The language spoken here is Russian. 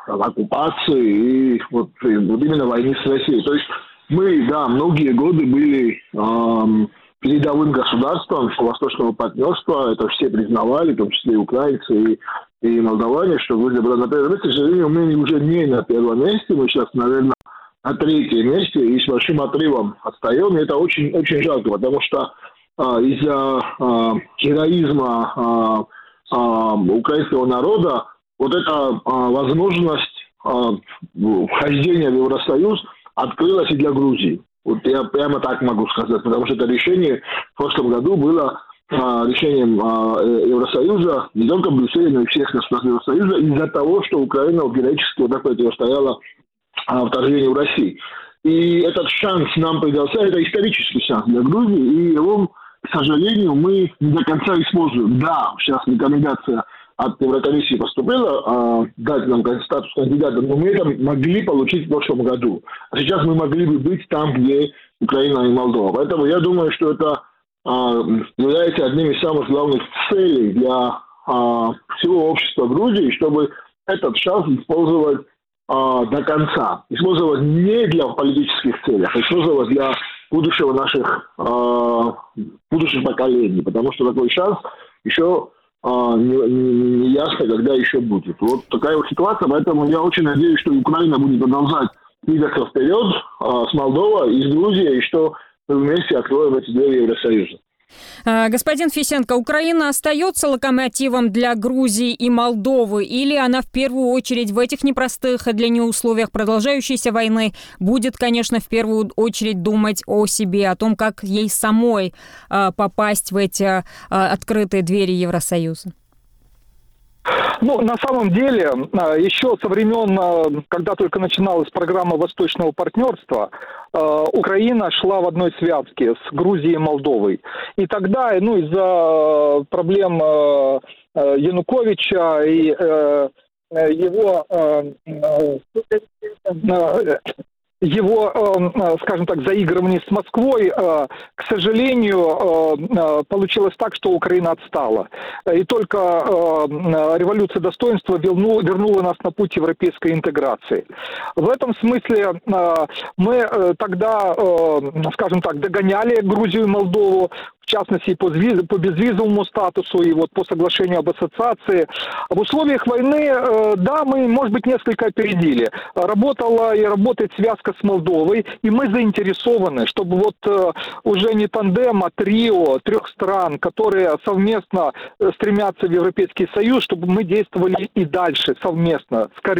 оккупации и вот именно войны с Россией. То есть мы, да, многие годы были передовым государством восточного партнерства, это все признавали, в том числе и украинцы, и молдаване, что Грузия была на первом месте. К сожалению, мы уже не на первом месте, мы сейчас, наверное, на третьем месте и с большим отрывом отстаем, и это очень, очень жалко, потому что из-за героизма украинского народа вот эта возможность вхождения в Евросоюз открылась и для Грузии. Вот я прямо так могу сказать, потому что это решение в прошлом году было решением Евросоюза, не только Брюсселя, но и всех государств Евросоюза, из-за того, что Украина героически вот так противостояла вторжению в Россию. И этот шанс нам придался, это исторический шанс для Грузии, и его, к сожалению, мы не до конца используем. Да, сейчас рекомендация от Еврокомиссии поступила дать нам статус кандидата, но мы это могли получить в прошлом году. А сейчас мы могли бы быть там, где Украина и Молдова. Поэтому я думаю, что это является одним из самых главных целей для всего общества Грузии, чтобы этот шанс использовать до конца. Использовать не для политических целей, а использовать для будущего наших будущих поколений. Потому что такой шанс еще не ясно, когда еще будет. Вот такая вот ситуация, поэтому я очень надеюсь, что Украина будет продолжать двигаться вперед с Молдовой и с Грузией, и что мы вместе откроем эти двери Евросоюза. Господин Фисенко, Украина остается локомотивом для Грузии и Молдовы, или она в первую очередь в этих непростых для нее условиях продолжающейся войны будет, конечно, в первую очередь думать о себе, о том, как ей самой попасть в эти открытые двери Евросоюза? Ну, на самом деле, еще со времен, когда только начиналась программа Восточного партнерства, Украина шла в одной связке с Грузией и Молдовой. И тогда, из-за проблем Януковича и его, скажем так, заигрывание с Москвой, к сожалению, получилось так, что Украина отстала. И только революция достоинства вернула нас на путь европейской интеграции. В этом смысле мы тогда, скажем так, догоняли Грузию и Молдову, в частности, по безвизовому статусу и вот по соглашению об ассоциации. В условиях войны, да, мы, может быть, несколько опередили. Работала и работает связка с Молдовой, и мы заинтересованы, чтобы вот уже не тандем, а трио трех стран, которые совместно стремятся в Европейский Союз, чтобы мы действовали и дальше совместно,